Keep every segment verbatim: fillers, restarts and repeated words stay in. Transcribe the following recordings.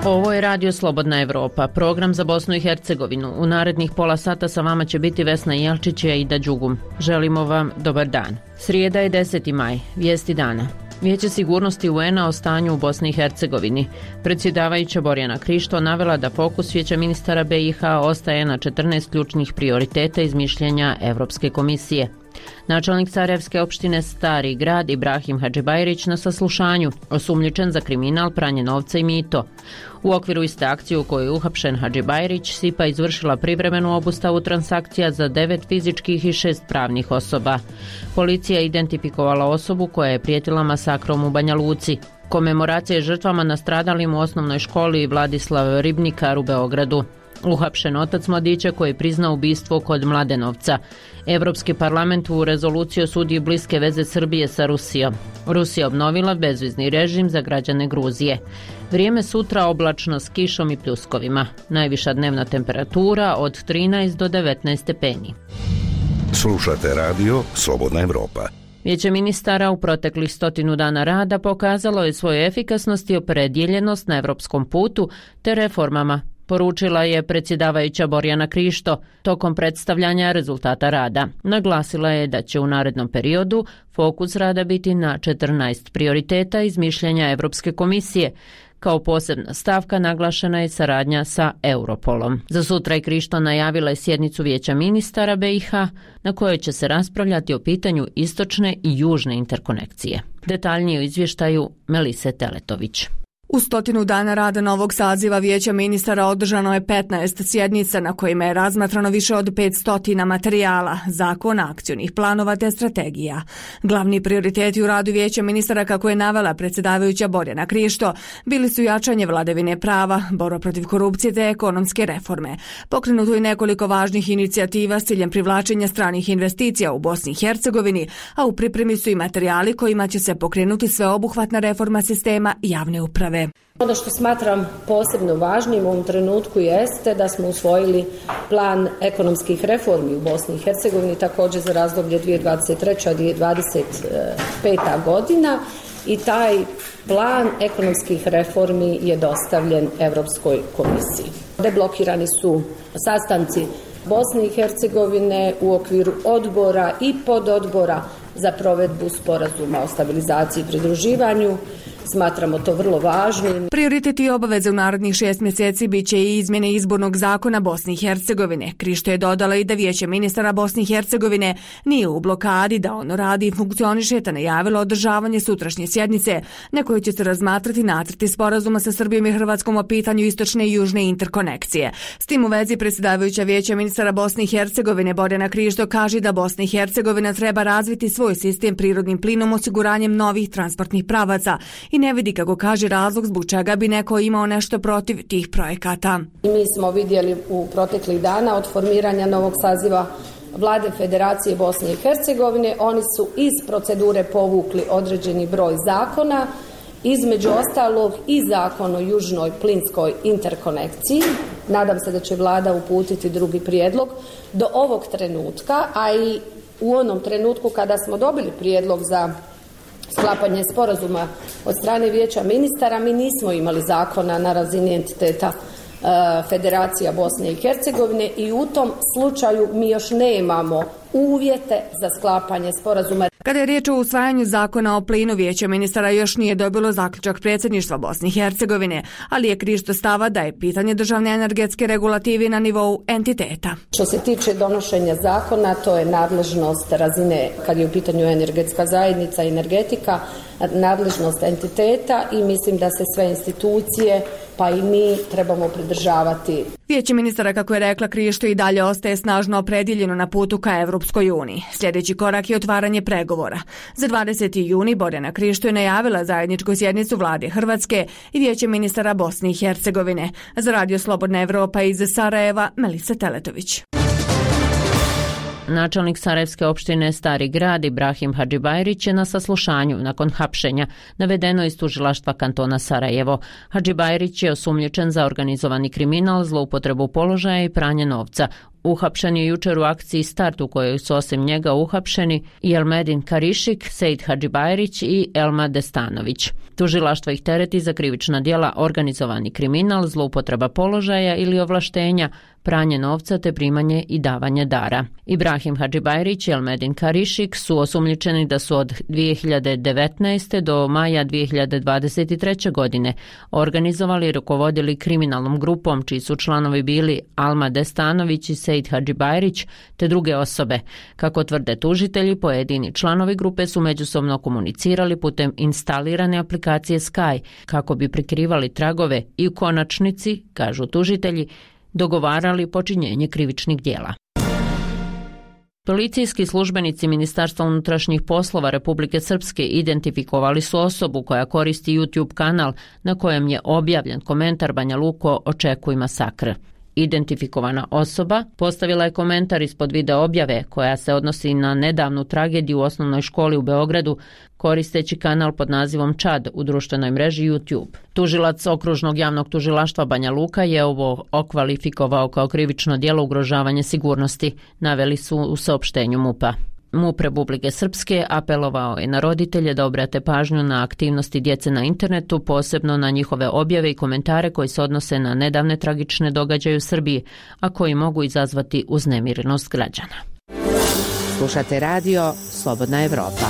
Ovo je Radio Slobodna Evropa, program za Bosnu i Hercegovinu. U narednih pola sata sa vama će biti Vesna Jelčić i Aida Đugum. Želimo vam dobar dan. Srijeda je deseti maj, vijesti dana. Vijeće sigurnosti U N-a o stanju u Bosni i Hercegovini. Predsjedavajuća Borjana Krišto navela da fokus Vijeća ministara B i H ostaje na četrnaest ključnih prioriteta iz mišljenja Evropske komisije. Načelnik Sarajevske opštine Stari grad Ibrahim Hadžibajrić na saslušanju, osumnjičen za kriminal, pranje novca i mito. U okviru iste akcije u kojoj je uhapšen Hadžibajrić, S I P A izvršila privremenu obustavu transakcija za devet fizičkih i šest pravnih osoba. Policija je identifikovala osobu koja je prijetila masakrom u Banja Luci. Komemoracije žrtvama nastradalim u osnovnoj školi Vladislav Ribnikar u Beogradu. Uhapšen otac mladića koji je priznao ubistvo kod Mladenovca. Evropski parlament u rezoluciji osudi bliske veze Srbije sa Rusijom. Rusija obnovila bezvizni režim za građane Gruzije. Vrijeme sutra oblačno s kišom i pljuskovima. Najviša dnevna temperatura od trinaest do devetnaest stepeni. Slušate radio Slobodna Evropa. Vijeće ministara u proteklih stotinu dana rada pokazalo je svoju efikasnost i opredjeljenost na evropskom putu te reformama, poručila je predsjedavajuća Borjana Krišto tokom predstavljanja rezultata rada. Naglasila je da će u narednom periodu fokus rada biti na četrnaest prioriteta iz mišljenja Evropske komisije. Kao posebna stavka naglašena je saradnja sa Europolom. Za sutra je Krišto najavila je sjednicu Vijeća ministara B i H na kojoj će se raspravljati o pitanju istočne i južne interkonekcije. Detaljnije u izvještaju Melise Teletović. U stotinu dana rada novog saziva Vijeća ministara održano je petnaest sjednica na kojima je razmatrano više od petsto materijala, zakona, akcionih planova te strategija. Glavni prioriteti u radu Vijeća ministara, kako je navela predsjedavajuća Borjana Krišto, bili su jačanje vladavine prava, borba protiv korupcije te ekonomske reforme. Pokrenuto je nekoliko važnih inicijativa s ciljem privlačenja stranih investicija u Bosni i Hercegovini, a u pripremi su i materijali kojima će se pokrenuti sveobuhvatna reforma sistema javne uprave. Ono što smatram posebno važnim u ovom trenutku jeste da smo usvojili plan ekonomskih reformi u Bosni i Hercegovini, također za razdoblje dvije tisuće dvadeset treća do dvije tisuće dvadeset peta godina, i taj plan ekonomskih reformi je dostavljen Europskoj komisiji. Deblokirani su sastanci Bosne i Hercegovine u okviru odbora i pododbora za provedbu sporazuma o stabilizaciji i pridruživanju. Smatramo to vrlo važnim. Prioriteti i obaveze u narednih šest mjeseci bit će i izmjene izbornog zakona Bosne i Hercegovine. Krišto je dodala i da Vijeće ministara Bosne i Hercegovine nije u blokadi, da ono radi i funkcioniše, te najavilo održavanje sutrašnje sjednice na kojoj će se razmatrati nacrti sporazuma sa Srbijom i Hrvatskom o pitanju istočne i južne interkonekcije. S tim u vezi predsjedavajuća Vijeća ministara Bosne i Hercegovine Borjana Krišto kaže da Bosna i Hercegovina treba razviti svoj sistem prirodnim plinom osiguranjem novih transportnih pravaca i ne vidi, kako kaže, razlog zbog čega bi neko imao nešto protiv tih projekata. Mi smo vidjeli u proteklih dana od formiranja novog saziva Vlade Federacije Bosne i Hercegovine, oni su iz procedure povukli određeni broj zakona, između ostalog i zakon o južnoj plinskoj interkonekciji. Nadam se da će Vlada uputiti drugi prijedlog. Do ovog trenutka, a i u onom trenutku kada smo dobili prijedlog za sklapanje sporazuma od strane Vijeća ministara, mi nismo imali zakona na razini entiteta e, Federacija Bosne i Hercegovine i u tom slučaju mi još nemamo uvjete za sklapanje sporazuma. Kada je riječ o usvajanju zakona o plinu, Vijeće ministara još nije dobilo zaključak predsjedništva Bosne i Hercegovine, ali je Krišto stava da je pitanje državne energetske regulative na nivou entiteta. Što se tiče donošenja zakona, to je nadležnost razine, kad je u pitanju energetska zajednica i energetika, nadležnost entiteta i mislim da se sve institucije, pa i mi, trebamo pridržavati. Vijeće ministara, kako je rekla Krišto, i dalje ostaje snažno opredjeljeno na putu ka Evropskoj uniji. Sljedeći korak je otvaranje pregovora. Za dvadeseti juni Borjana Krišto je najavila zajedničku sjednicu Vlade Hrvatske i Vijeće ministara Bosne i Hercegovine. Za Radio Slobodna Evropa iz Sarajeva, Melisa Teletović. Načelnik Sarajevske opštine Stari grad Ibrahim Hadžibajrić je na saslušanju nakon hapšenja, navedeno iz tužilaštva kantona Sarajevo. Hadžibajrić je osumnjičen za organizovani kriminal, zloupotrebu položaja i pranje novca. Uhapšen je jučer u akciji Start u kojoj su osim njega uhapšeni i Elmedin Karišik, Sejid Hadžibajrić i Elma Destanović. Tužilaštvo ih tereti za krivična djela organizovani kriminal, zloupotreba položaja ili ovlaštenja, pranje novca te primanje i davanje dara. Ibrahim Hadžibajrić i Elmedin Karišik su osumnjičeni da su od dvije hiljade devetnaeste. do maja dvije hiljade dvadeset treće. godine organizovali i rukovodili kriminalnom grupom čiji su članovi bili Alma Destanović i Sejid Hadžibajrić te druge osobe. Kako tvrde tužitelji, pojedini članovi grupe su međusobno komunicirali putem instalirane aplikacije Sky kako bi prikrivali tragove i u konačnici, kažu tužitelji, dogovarali počinjenje krivičnih djela. Policijski službenici Ministarstva unutrašnjih poslova Republike Srpske identifikovali su osobu koja koristi YouTube kanal na kojem je objavljen komentar Banja Luko očekuj masakr. Identifikovana osoba postavila je komentar ispod video objave koja se odnosi na nedavnu tragediju u osnovnoj školi u Beogradu koristeći kanal pod nazivom Čad u društvenoj mreži YouTube. Tužilac Okružnog javnog tužilaštva Banja Luka je ovo okvalifikovao kao krivično djelo ugrožavanja sigurnosti, naveli su u saopštenju MUP-a. MUP Republike Srpske apelovao je na roditelje da obrate pažnju na aktivnosti djece na internetu, posebno na njihove objave i komentare koji se odnose na nedavne tragične događaje u Srbiji, a koji mogu izazvati uznemirenost građana. Slušate radio Slobodna Evropa.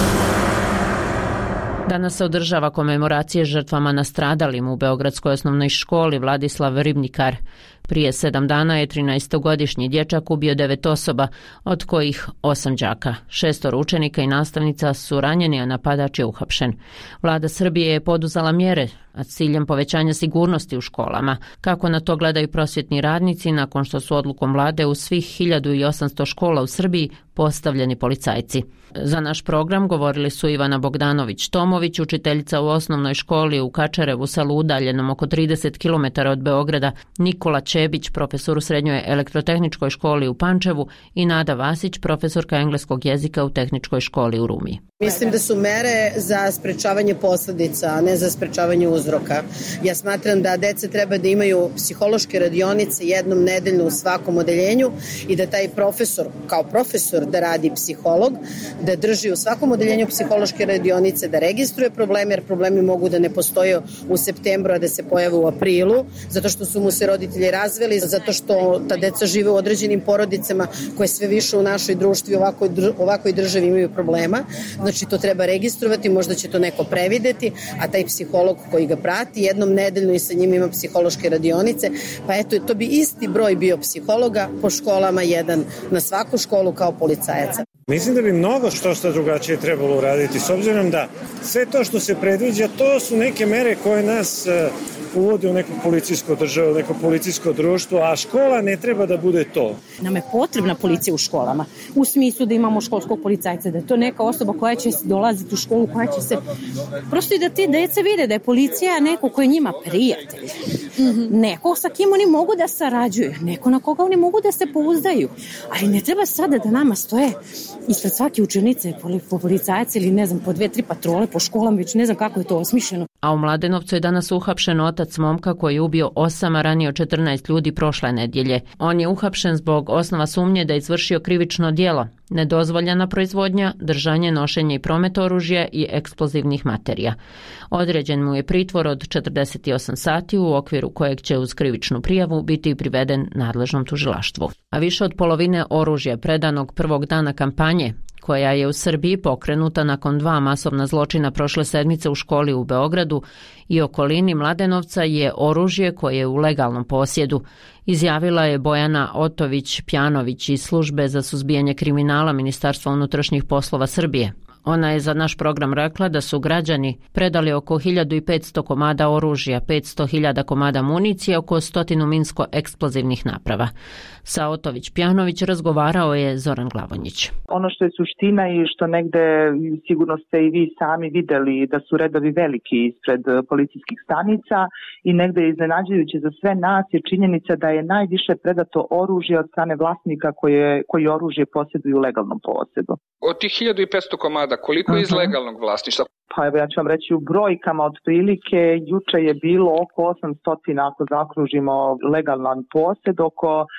Danas se održava komemoracije žrtvama nastradalim u Beogradskoj osnovnoj školi Vladislav Ribnikar. Prije sedam dana je trinaestogodišnji dječak ubio devet osoba, od kojih osam đaka. Šestor učenika i nastavnica su ranjeni, a napadač je uhapšen. Vlada Srbije je poduzela mjere a s ciljem povećanja sigurnosti u školama. Kako na to gledaju prosvjetni radnici nakon što su odlukom vlade u svih hiljadu osamsto škola u Srbiji postavljeni policajci? Za naš program govorili su Ivana Bogdanović-Tomović, učiteljica u osnovnoj školi u Kačarevu selu udaljenom oko trideset kilometara od Beograda, Nikola Čebić, profesor u srednjoj elektrotehničkoj školi u Pančevu i Nada Vasić, profesorka engleskog jezika u tehničkoj školi u Rumi. Mislim da su mere za sprečavanje posljedica, a ne za sprečavanje uzroka. Ja smatram da deca treba da imaju psihološke radionice jednom nedeljno u svakom odeljenju i da taj profesor, kao profesor, da radi psiholog, da drži u svakom odeljenju psihološke radionice, da registruje probleme, jer problemi mogu da ne postoje u septembru, a da se pojave u aprilu, zato što su mu se roditelji razveli, zato što ta deca žive u određenim porodicama koje sve više u našoj društvi ovakoj, ovakoj državi imaju problema. Znači to treba registrovati, možda će to neko prevideti, a taj psiholog koji ga prati jednom nedeljno i sa njim ima psihološke radionice, pa eto, to bi isti broj bio psihologa po školama, jedan na svaku školu kao policajaca. Mislim da bi mnogo što što drugačije trebalo uraditi, s obzirom da sve to što se predviđa, to su neke mere koje nas uh, uvode u neku policijsku državu, neko policijsko društvo, a škola ne treba da bude to. Nam je potrebna policija u školama, u smislu da imamo školskog policajca, da je to neka osoba koja će dolaziti u školu, koja će se... Prosto i da ti dece vide da je policija neko koji je njima prijatelj. Mm-hmm. Neko sa kim oni mogu da sarađuju, neko na koga oni mogu da se pouzdaju. Ali ne treba sada da nama stoje ispred svake učenice po policajci ili ne znam, po dve, tri patrole po školama, već ne znam kako je to osmišljeno. A u Mladenovcu je danas uhapšen otac momka koji je ubio osam, a ranio četrnaest ljudi prošle nedjelje. On je uhapšen zbog osnova sumnje da je izvršio krivično djelo, nedozvoljena proizvodnja, držanje, nošenje i promet oružja i eksplozivnih materija. Određen mu je pritvor od četrdeset osam sati u okviru kojeg će uz krivičnu prijavu biti priveden nadležnom tužilaštvu. A više od polovine oružja predanog prvog dana kampanje, koja je u Srbiji pokrenuta nakon dva masovna zločina prošle sedmice u školi u Beogradu i okolini Mladenovca, je oružje koje je u legalnom posjedu, izjavila je Bojana Otović-Pjanović iz Službe za suzbijanje kriminala Ministarstva unutrašnjih poslova Srbije. Ona je za naš program rekla da su građani predali oko hiljadu petsto komada oružja, petsto hiljada komada municije, oko stotinu minsko-eksplozivnih naprava. Sa Otović-Pjanović razgovarao je Zoran Glavonjić. Ono što je suština i što negde sigurno ste i vi sami videli da su redovi veliki ispred policijskih stanica i negde iznenađujuće za sve nas je činjenica da je najviše predato oružje od strane vlasnika koje, koji oružje posjeduju u legalnom posjedu. Od tih hiljadu petsto komada, koliko je iz legalnog vlasništva? Pa evo ja ću vam reći u brojkama otprilike, juče je bilo oko osamsto, ako zaokružimo legalan posjed, oko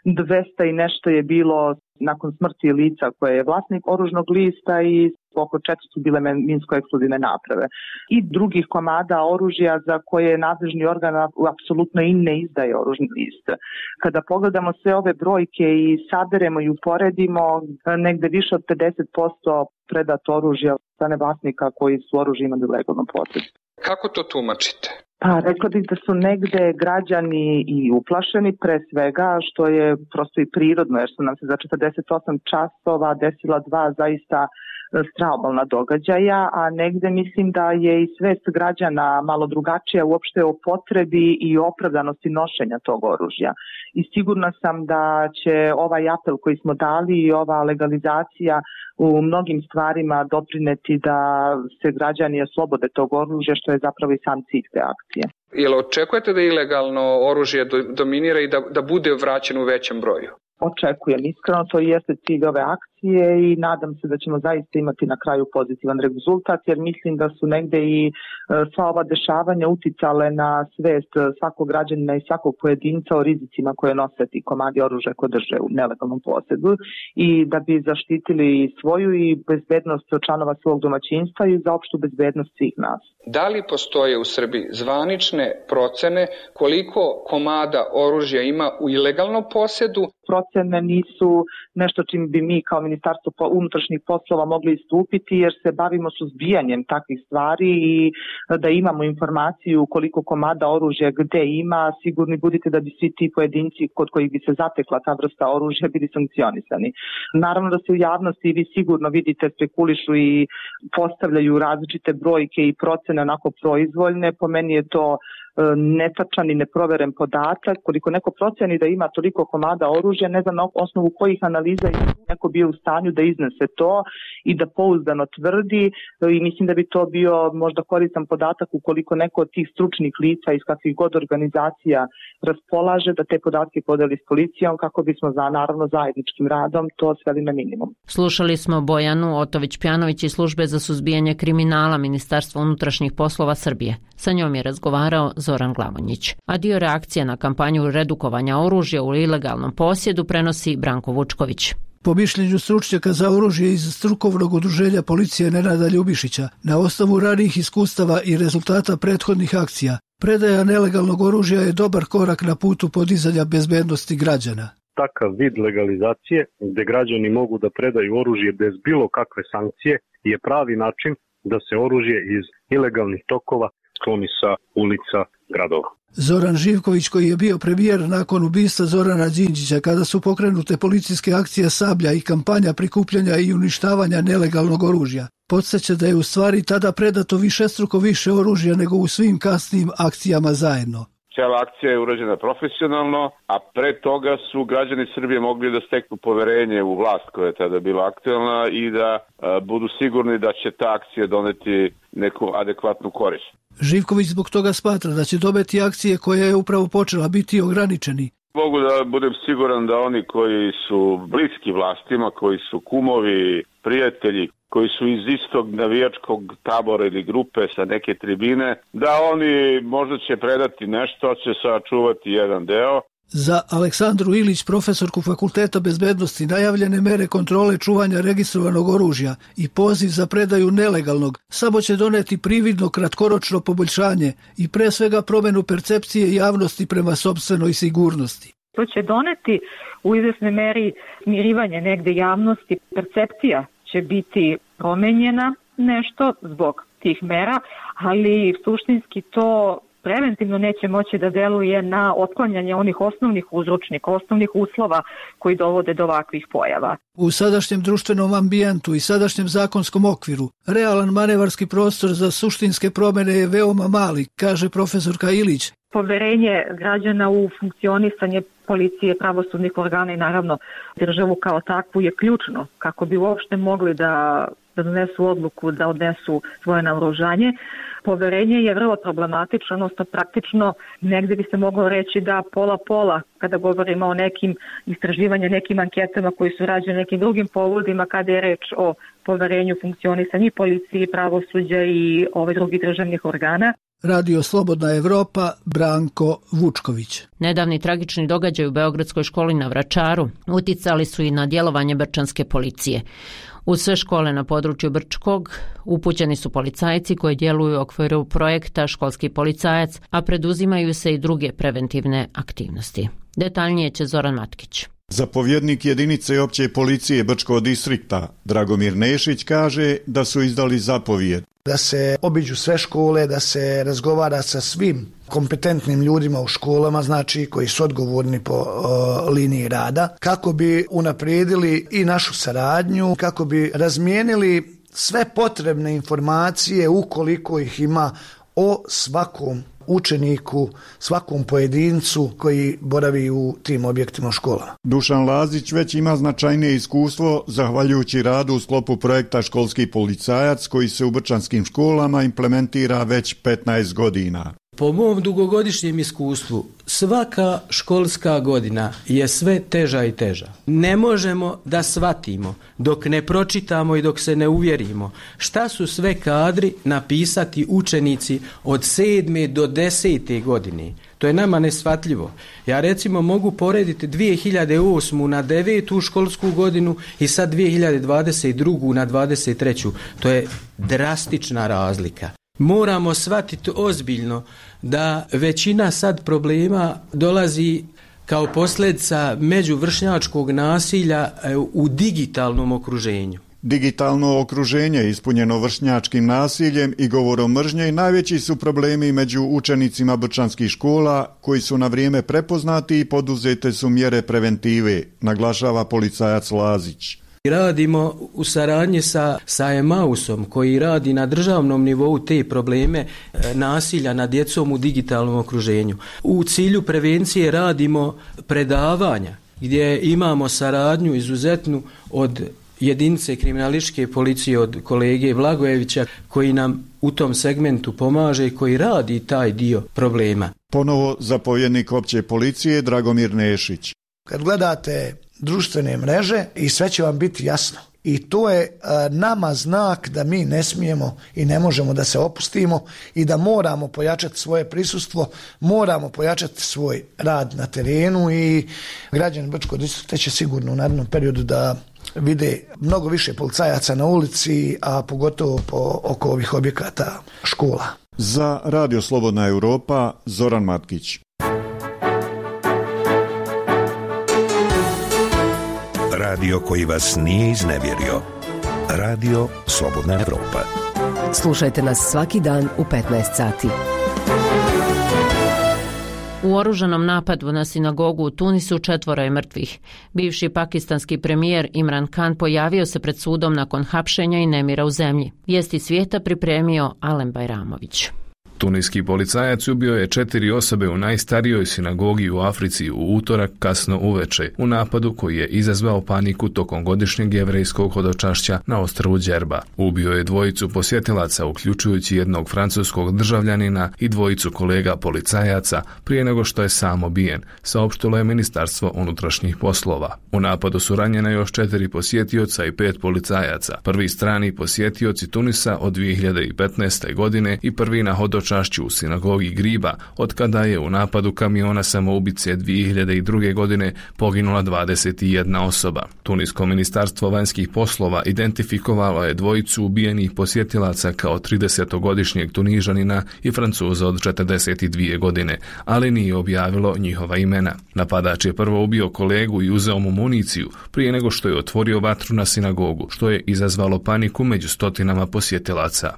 dvesta i nešto je bilo nakon smrti lica koje je vlasnik oružnog lista i oko četiristo bile minsko-eksplozivne naprave. I drugih komada oružja za koje nadležni organ apsolutno i ne izdaje oružni list. Kada pogledamo sve ove brojke i saberemo i uporedimo, negde više od pedeset posto predato oružja strane vlasnika koji su oružje imali u legalnom posjedu. Kako to tumačite? Pa, rekla bih da su negde građani i uplašeni pre svega, što je prosto i prirodno, jer su nam se za četrdeset osam časova desila dva zaista strahobalna događaja, a negde mislim da je i svest građana malo drugačija uopšte o potrebi i opravdanosti nošenja tog oružja. I sigurna sam da će ovaj apel koji smo dali i ova legalizacija u mnogim stvarima doprineti da se građani oslobode tog oružja, što je zapravo i sam cilj te akcije. Jel očekujete da ilegalno oružje dominira i da, da bude vraćeno u većem broju? Očekujem. Iskreno, to jeste cilj ove akcije i nadam se da ćemo zaista imati na kraju pozitivan rezultat, jer mislim da su negde i sva ova dešavanja uticale na svest svakog građanina i svakog pojedinca o rizicima koje nose ti komadi oružja koje drže u nelegalnom posjedu i da bi zaštitili svoju i bezbednost članova svog domaćinstva i za opštu bezbednost svih nas. Da li postoje u Srbiji zvanične procene koliko komada oružja ima u ilegalnom posjedu? Procene nisu nešto čim bi mi kao Ministarstvo unutrašnjih poslova mogli istupiti, jer se bavimo suzbijanjem takvih stvari i da imamo informaciju koliko komada oružja gde ima, sigurni budite da bi svi ti pojedinci kod kojih bi se zatekla ta vrsta oružja bili sankcionisani. Naravno da se u javnosti vi sigurno vidite spekulišu i postavljaju različite brojke i procene onako proizvoljne. Po meni je to netačan i neproveren podatak. Koliko neko proceni da ima toliko komada oružja, ne znam na osnovu kojih analiza je neko bio u stanju da iznese to i da pouzdano tvrdi, i mislim da bi to bio možda koristan podatak ukoliko neko od tih stručnih lica iz kakvih god organizacija raspolaže, da te podatke podeli s policijom kako bismo za naravno zajedničkim radom to sveli na minimum. Slušali smo Bojanu Otović-Pjanović iz Službe za suzbijanje kriminala Ministarstva unutrašnjih poslova Srbije. Sa njom je razgovarao Zoran Glavonjić. A dio reakcije na kampanju redukovanja oružja u ilegalnom posjedu prenosi Branko Vučković. Po mišljenju stručnjaka za oružje iz strukovnog udruženja policije Nenada Ljubišića, na osnovu ranijih iskustava i rezultata prethodnih akcija, predaja nelegalnog oružja je dobar korak na putu podizanja bezbednosti građana. Takav vid legalizacije, gde građani mogu da predaju oružje bez bilo kakve sankcije, je pravi način da se oružje iz ilegalnih tokova skloni sa ulica gradova. Zoran Živković, koji je bio premijer nakon ubistva Zorana Đinđića, kada su pokrenute policijske akcije Sablja i kampanja prikupljanja i uništavanja nelegalnog oružja, podsjeća da je u stvari tada predato višestruko više oružja nego u svim kasnijim akcijama zajedno. Cijela akcija je urađena profesionalno, a pre toga su građani Srbije mogli da steknu poverenje u vlast koja je tada bila aktuelna i da a, budu sigurni da će ta akcija doneti neku adekvatnu korist. Živković zbog toga smatra da će dobiti akcije koja je upravo počela biti ograničeni. Mogu da budem siguran da oni koji su bliski vlastima, koji su kumovi, prijatelji, koji su iz istog navijačkog tabora ili grupe sa neke tribine, da oni možda će predati nešto, će sačuvati jedan deo. Za Aleksandru Ilić, profesorku Fakulteta bezbednosti, najavljene mere kontrole čuvanja registrovanog oružja i poziv za predaju nelegalnog samo će doneti prividno kratkoročno poboljšanje i pre svega promenu percepcije javnosti prema sopstvenoj sigurnosti. To će doneti u izvesnoj meri smirivanje negde javnosti, percepcija će biti promenjena nešto zbog tih mera, ali suštinski to preventivno neće moći da deluje na otklanjanje onih osnovnih uzročnika, osnovnih uslova koji dovode do ovakvih pojava. U sadašnjem društvenom ambijentu i sadašnjem zakonskom okviru, realan manevarski prostor za suštinske promene je veoma mali, kaže profesorka Ilić. Poverenje građana u funkcionisanje policije, pravosudnih organa i naravno državu kao takvu je ključno kako bi uopšte mogli da, da donesu odluku, da odnesu svoje naoružanje. Poverenje je vrlo problematično, odnosno praktično negde bi se moglo reći da pola-pola kada govorimo o nekim istraživanjima, nekim anketama koji su rađene nekim drugim povodima kada je reč o poverenju funkcionisanja i policije, pravosuđa i ove drugih državnih organa. Radio Slobodna Evropa, Branko Vučković. Nedavni tragični događaj u Beogradskoj školi na Vračaru uticali su i na djelovanje brčanske policije. U sve škole na području Brčkog upućeni su policajci koji djeluju u okviru projekta Školski policajac, a preduzimaju se i druge preventivne aktivnosti. Detaljnije će Zoran Matkić. Zapovjednik jedinice opće policije Brčkog distrikta Dragomir Nešić kaže da su izdali zapovijed da se obiđu sve škole, da se razgovara sa svim kompetentnim ljudima u školama, znači koji su odgovorni po uh, liniji rada, kako bi unaprijedili i našu saradnju, kako bi razmijenili sve potrebne informacije ukoliko ih ima o svakom učeniku, svakom pojedincu koji boravi u tim objektima u školama. Dušan Lazić već ima značajnije iskustvo zahvaljujući radu u sklopu projekta Školski policajac koji se u brčanskim školama implementira već petnaest godina. Po mom dugogodišnjem iskustvu, svaka školska godina je sve teža i teža. Ne možemo da shvatimo dok ne pročitamo i dok se ne uvjerimo šta su sve kadri napisati učenici od sedme do desete godine. To je nama neshvatljivo. Ja recimo mogu porediti dvije hiljade osmu na devetu školsku godinu i sad dvije hiljade dvadeset drugu na dvadeset treću. To je drastična razlika. Moramo shvatiti ozbiljno da većina sad problema dolazi kao posljedica međuvršnjačkog nasilja u digitalnom okruženju. Digitalno okruženje ispunjeno vršnjačkim nasiljem i govorom mržnje i najveći su problemi među učenicima brčanskih škola koji su na vrijeme prepoznati i poduzete su mjere preventive, naglašava policajac Lazić. Radimo u saradnji sa, sa Emausom koji radi na državnom nivou te probleme e, nasilja nad djecom u digitalnom okruženju. U cilju prevencije radimo predavanja gdje imamo saradnju izuzetnu od jedinice kriminalističke policije od kolege Vlagojevića koji nam u tom segmentu pomaže i koji radi taj dio problema. Ponovo zapovjednik opće policije Dragomir Nešić. Kad gledate društvene mreže i sve će vam biti jasno. I to je a, nama znak da mi ne smijemo i ne možemo da se opustimo i da moramo pojačati svoje prisustvo, moramo pojačati svoj rad na terenu i građani Brčkog distrikta će sigurno u narednom periodu da vide mnogo više policajaca na ulici, a pogotovo po, oko ovih objekata škola. Za Radio Slobodna Europa, Zoran Matkić. Radio koji vas nije iznevjerio. Radio Slobodna Evropa. Slušajte nas svaki dan u petnaest sati. U oružanom napadu na sinagogu u Tunisu četvoro je mrtvih. Bivši pakistanski premijer Imran Khan pojavio se pred sudom nakon hapšenja i nemira u zemlji. Vijesti svijeta pripremio Alen Bajramović. Tuniski policajac ubio je četiri osobe u najstarijoj sinagogi u Africi u utorak kasno uveče u napadu koji je izazvao paniku tokom godišnjeg jevrejskog hodočašća na ostrvu Džerba. Ubio je dvojicu posjetilaca, uključujući jednog francuskog državljanina i dvojicu kolega policajaca prije nego što je sam ubijen, saopštilo je Ministarstvo unutrašnjih poslova. U napadu su ranjena još četiri posjetioca i pet policajaca. Prvi strani posjetioci Tunisa od dvije hiljade petnaeste. godine i prvi na hodočašću u sinagogi Griba, od kada je u napadu kamiona samoubice dvije hiljade druge. godine poginula dvadeset jedna osoba. Tunisko ministarstvo vanjskih poslova identifikovalo je dvojicu ubijenih posjetilaca kao tridesetogodišnjeg Tunižanina i Francuza od četrdeset dvije. godine, ali nije objavilo njihova imena. Napadač je prvo ubio kolegu i uzeo mu municiju prije nego što je otvorio vatru na sinagogu, što je izazvalo paniku među stotinama posjetilaca.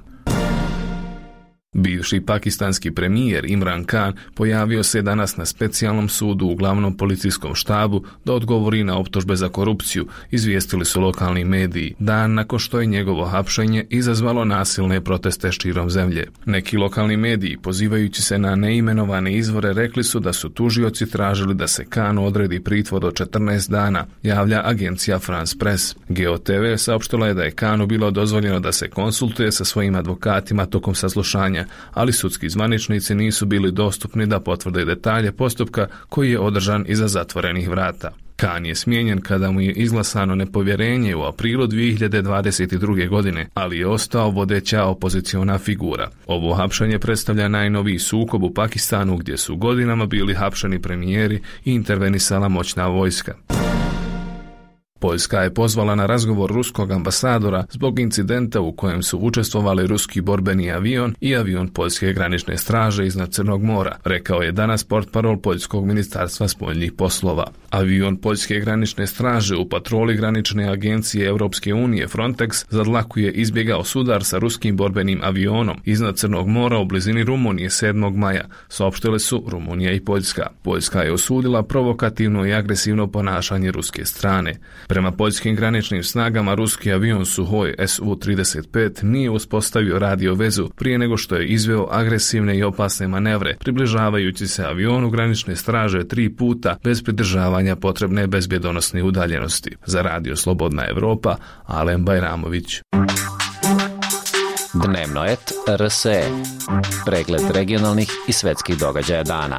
Bivši pakistanski premijer Imran Khan pojavio se danas na specijalnom sudu u glavnom policijskom štabu da odgovori na optužbe za korupciju, izvijestili su lokalni mediji, dan nakon što je njegovo hapšenje izazvalo nasilne proteste širom zemlje. Neki lokalni mediji, pozivajući se na neimenovane izvore, rekli su da su tužioci tražili da se Khanu odredi pritvor od četrnaest dana, javlja agencija France Press. Geo te ve saopštila je da je Khanu bilo dozvoljeno da se konsultuje sa svojim advokatima tokom saslušanja, ali sudski zvaničnici nisu bili dostupni da potvrde detalje postupka koji je održan iza zatvorenih vrata. Khan je smijenjen kada mu je izglasano nepovjerenje u aprilu dvije hiljade dvadeset druge. godine, ali je ostao vodeća opoziciona figura. Ovo hapšenje predstavlja najnoviji sukob u Pakistanu gdje su godinama bili hapšeni premijeri i intervenisala moćna vojska. Poljska je pozvala na razgovor ruskog ambasadora zbog incidenta u kojem su učestvovali ruski borbeni avion i avion Poljske granične straže iznad Crnog mora, rekao je danas portparol Poljskog ministarstva spoljnih poslova. Avion Poljske granične straže u patroli granične agencije Europske unije Frontex za dlaku je izbjegao sudar sa ruskim borbenim avionom iznad Crnog mora u blizini Rumunije sedmog maja, saopštile su Rumunija i Poljska. Poljska je osudila provokativno i agresivno ponašanje ruske strane. Prema poljskim graničnim snagama, ruski avion Suhoj S U trideset pet nije uspostavio radio vezu prije nego što je izveo agresivne i opasne manevre, približavajući se avionu granične straže tri puta bez pridržavanja potrebne bezbjedonosne udaljenosti. Za Radio Slobodna Evropa, Alen Bajramović. Dnevno et R S E. Pregled regionalnih i svetskih događaja dana.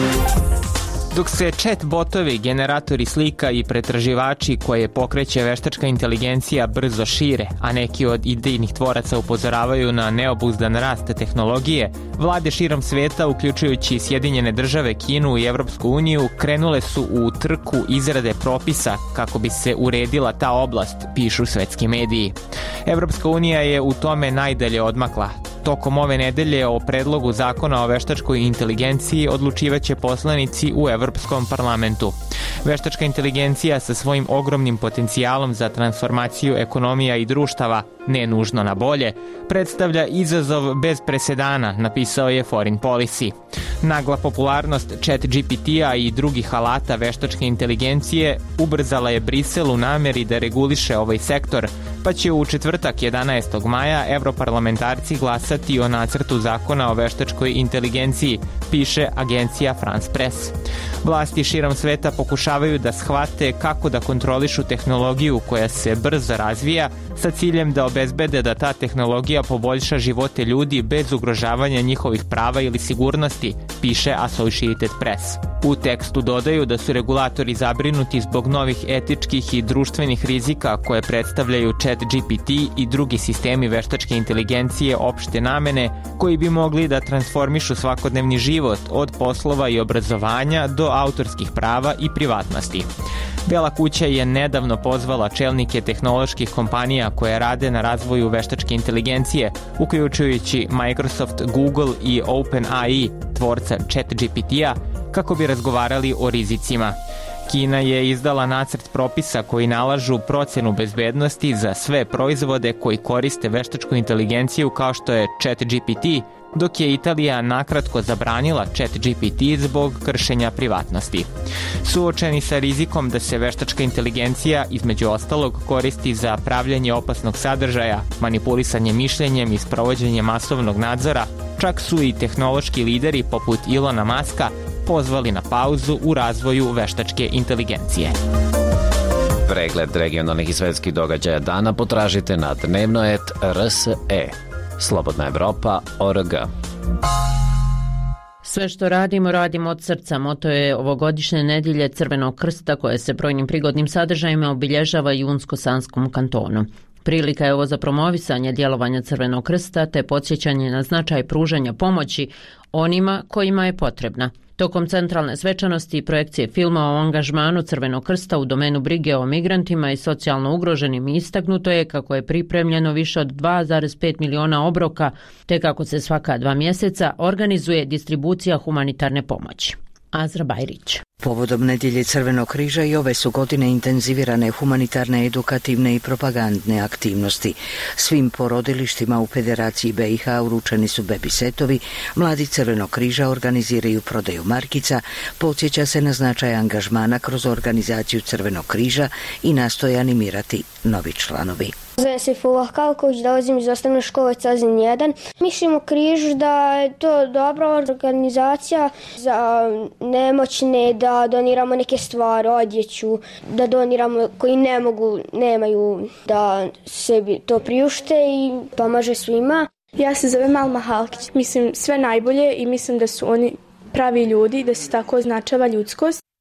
Dok se chat botovi, generatori slika i pretraživači koje pokreće veštačka inteligencija brzo šire, a neki od idejnih tvoraca upozoravaju na neobuzdan rast tehnologije, vlade širom sveta, uključujući Sjedinjene države, Kinu i Evropsku uniju, krenule su u trku izrade propisa kako bi se uredila ta oblast, pišu svetski mediji. Evropska unija je u tome najdalje odmakla. Tokom ove nedelje o predlogu zakona o veštačkoj inteligenciji odlučivaće poslanici u Evropskom parlamentu. Veštačka inteligencija sa svojim ogromnim potencijalom za transformaciju ekonomija i društava, ne nužno na bolje, predstavlja izazov bez presedana, napisao je Foreign Policy. Nagla popularnost ChatGPT-a i drugih alata veštačke inteligencije ubrzala je Brisel u namjeri da reguliše ovaj sektor, pa će u četvrtak jedanaestog maja evroparlamentarci glasati o nacrtu zakona o veštačkoj inteligenciji, piše agencija France Press. Vlasti širom sveta pokušavaju da shvate kako da kontrolišu tehnologiju koja se brzo razvija sa ciljem da obezbede da ta tehnologija poboljša živote ljudi bez ugrožavanja njihovih prava ili sigurnosti, piše Associated Press. U tekstu dodaju da su regulatori zabrinuti zbog novih etičkih i društvenih rizika koje predstavljaju ChatGPT i drugi sistemi veštačke inteligencije opšte namene koji bi mogli da transformišu svakodnevni život od poslova i obrazovanja do autorskih prava i privatnosti. Bela kuća je nedavno pozvala čelnike tehnoloških kompanija koje rade na razvoju veštačke inteligencije, uključujući Microsoft, Google i OpenAI, tvorca ChatGPT-a, kako bi razgovarali o rizicima. Kina je izdala nacrt propisa koji nalažu procenu bezbednosti za sve proizvode koji koriste veštačku inteligenciju kao što je ChatGPT, dok je Italija nakratko zabranila ChatGPT zbog kršenja privatnosti. Suočeni sa rizikom da se veštačka inteligencija, između ostalog, koristi za pravljanje opasnog sadržaja, manipulisanje mišljenjem i sprovođenje masovnog nadzora, čak su i tehnološki lideri poput Ilona Maska pozvali na pauzu u razvoju veštačke inteligencije. Pregled regionalnih i svetskih događaja dana potražite na dnevno et R S E. Slobodna Evropa, O R G. Sve što radimo, radimo od srca. Moto je ovogodišnje nedjelje Crvenog krsta koje se brojnim prigodnim sadržajima obilježava i u Unsko-Sanskom kantonu. Prilika je ovo za promovisanje djelovanja Crvenog krsta te podsjećanje na značaj pružanja pomoći onima kojima je potrebna. Tokom centralne svečanosti i projekcije filma o angažmanu Crvenog krsta u domenu brige o migrantima i socijalno ugroženim istaknuto je kako je pripremljeno više od dva zarez pet miliona obroka te kako se svaka dva mjeseca organizuje distribucija humanitarne pomoći. Azra Bajrić. Povodom nedjelje Crvenog križa i ove su godine intenzivirane humanitarne, edukativne i propagandne aktivnosti. Svim porodilištima u Federaciji B i H uručeni su bebi setovi, mladi Crvenog križa organiziraju prodaju markica, podsjeća se na značaj angažmana kroz organizaciju Crvenog križa i nastoje animirati novi članovi. Zovem se Fullah Kalković, dolazim iz osnovne škole Cazin jedan. Mislim u križu da je to dobra organizacija za nemoćne, da doniramo neke stvari, odjeću, da doniramo koji ne mogu, nemaju da sebi to priušte i pomaže svima. Ja se zovem Alma Halkić, mislim sve najbolje i mislim da su oni pravi ljudi, da se tako označava ljudskost.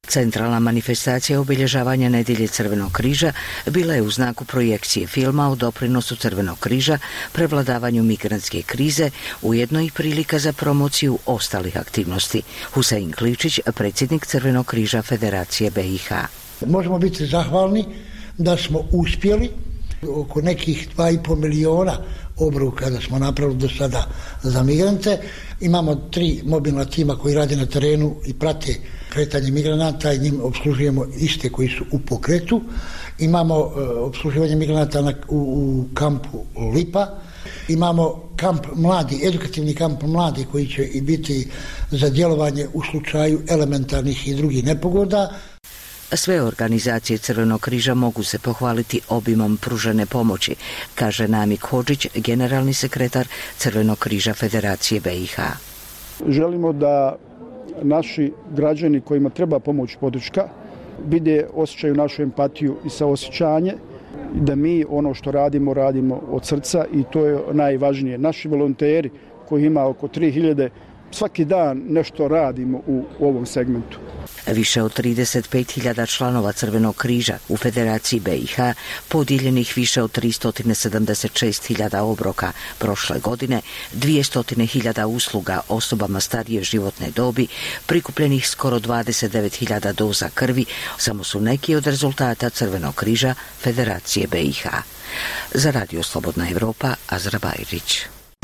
Centralna manifestacija obilježavanja nedjelje Crvenog križa bila je u znaku projekcije filma o doprinosu Crvenog križa prevladavanju migrantske krize, ujedno i prilika za promociju ostalih aktivnosti. Husein Klivčić, predsjednik Crvenog križa Federacije B i H. Možemo biti zahvalni da smo uspjeli oko nekih dva i pol miliona obroka da smo napravili do sada za migrante. Imamo tri mobilna tima koji rade na terenu i prate kretanje migranata i njim obslužujemo iste koji su u pokretu. Imamo uh, obsluživanje migranata na, u, u kampu Lipa. Imamo kamp mladi, edukativni kamp mladi koji će i biti za djelovanje u slučaju elementarnih i drugih nepogoda. Sve organizacije Crvenog križa mogu se pohvaliti obimom pružene pomoći, kaže Namik Hodžić, generalni sekretar Crvenog križa Federacije B i H. Želimo da naši građani kojima treba pomoć podrška vide, osjećaju našu empatiju i saosjećanje, da mi ono što radimo, radimo od srca i to je najvažnije. Naši volonteri koji ima oko tri hiljade, svaki dan nešto radimo u, u ovom segmentu. Više od trideset pet hiljada članova Crvenog križa u Federaciji B i H, podijeljenih više od tristo sedamdeset šest hiljada obroka prošle godine, dvjesto hiljada usluga osobama starije životne dobi, prikupljenih skoro dvadeset devet hiljada doza krvi, samo su neki od rezultata Crvenog križa Federacije B i H. Za Radio Slobodna Evropa, Azra Bajrić.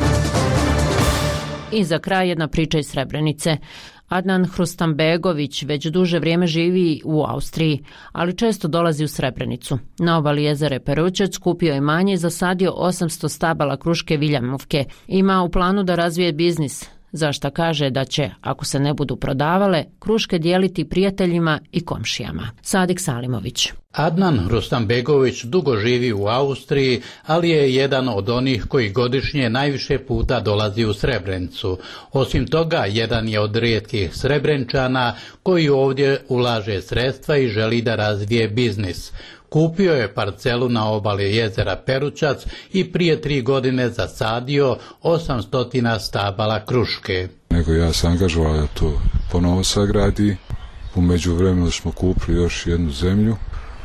I za kraj jedna priča iz Srebrenice. Adnan Hrustambegović već duže vrijeme živi u Austriji, ali često dolazi u Srebrenicu. Na obali jezera Perućac kupio je manje i zasadio osamsto stabala kruške viljamovke. Ima u planu da razvije biznis, za šta kaže da će, ako se ne budu prodavale, kruške dijeliti prijateljima i komšijama. Sadik Salimović. Adnan Hrustambegović dugo živi u Austriji, ali je jedan od onih koji godišnje najviše puta dolazi u Srebrenicu. Osim toga, jedan je od rijetkih Srebrenčana koji ovdje ulaže sredstva i želi da razvije biznis. Kupio je parcelu na obali jezera Perućac i prije tri godine zasadio osamsto stabala kruške. Nego ja sam angažovao da to ponovo sagradi. U međuvremenu smo kupili još jednu zemlju,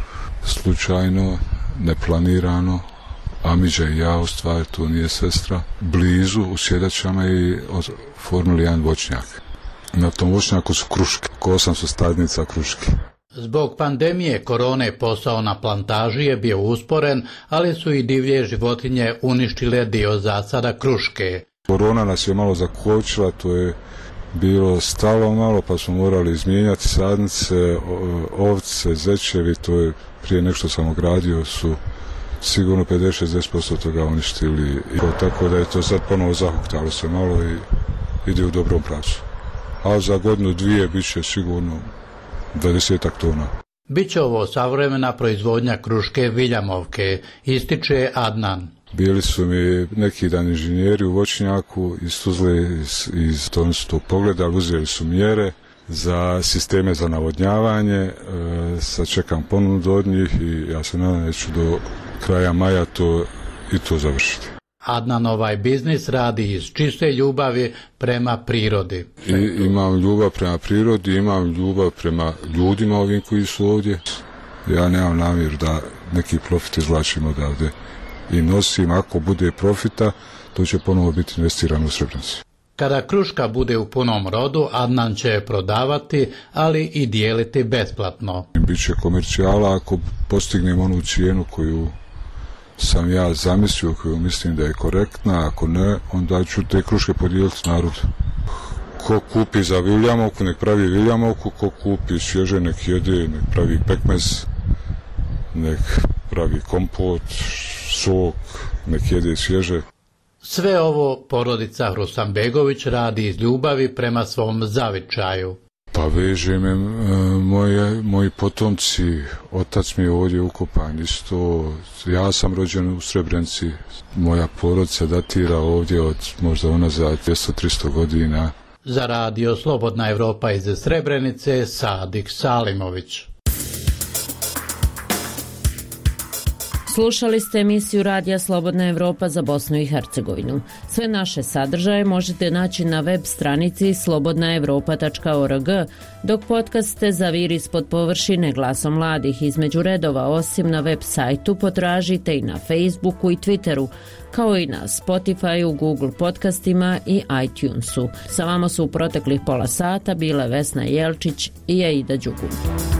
slučajno, neplanirano. Amidža i ja, u stvari to nije sestra, blizu u Sjedačama i oformili jedan voćnjak. Na tom voćnjaku su kruške, oko osamsto stadnica kruške. Zbog pandemije korone posao na plantaži je bio usporen, ali su i divlje životinje uništile dio zasada kruške. Korona nas je malo zakočila, to je bilo stalo malo, pa smo morali izmijenjati sadnice, ovce, zečevi, to je prije nek što sam ogradio su sigurno pedeset do šezdeset posto toga uništili. Tako da je to sad ponovo zahuktalo se malo i ide u dobrom pravcu. A za godinu dvije bit će sigurno dvadesetak tona. Biće ovo savremena proizvodnja kruške viljamovke, ističe Adnan. Bili su mi neki dan inženjeri u voćnjaku iz Tuzle, iz, iz to su to pogledali, uzeli su mjere za sisteme za navodnjavanje, e, sad čekam ponudu od njih i ja se nadam da ću do kraja maja to i to završiti. Adnan ovaj biznis radi iz čiste ljubavi prema prirodi. I, imam ljubav prema prirodi, imam ljubav prema ljudima ovim koji su ovdje. Ja nemam namjer da neki profit izvlačim odavde i nosim, ako bude profita, to će ponovo biti investirano u Srebrenici. Kada kruška bude u punom rodu, Adnan će je prodavati, ali i dijeliti besplatno. Biće komercijala ako postignem onu cijenu koju sam ja zamislio, koju mislim da je korektna, ako ne, onda ću te kruške podijeliti narodu. Ko kupi za viljamovku, nek pravi viljamovku, ko kupi svježe, nek jede, nek pravi pekmez, nek pravi kompot, sok, nek jede svježe. Sve ovo porodica Hrustambegović radi iz ljubavi prema svom zavičaju. Pa veže me moje, moji potomci, otac mi je ovdje ukopan isto, ja sam rođen u Srebrenici, moja porodica datira ovdje od možda unazad dvjesto do tristo godina. Za Radio Slobodna Evropa iz Srebrenice, Sadik Salimović. Slušali ste emisiju Radija Slobodna Evropa za Bosnu i Hercegovinu. Sve naše sadržaje možete naći na web stranici slobodna evropa tačka org, dok podcaste Zaviri ispod površine glasom mladih između redova osim na web sajtu potražite i na Facebooku i Twitteru, kao i na Spotifyu, Google podcastima i iTunesu. Sa vama su u proteklih pola sata bile Vesna Jelčić i Aida Đugum.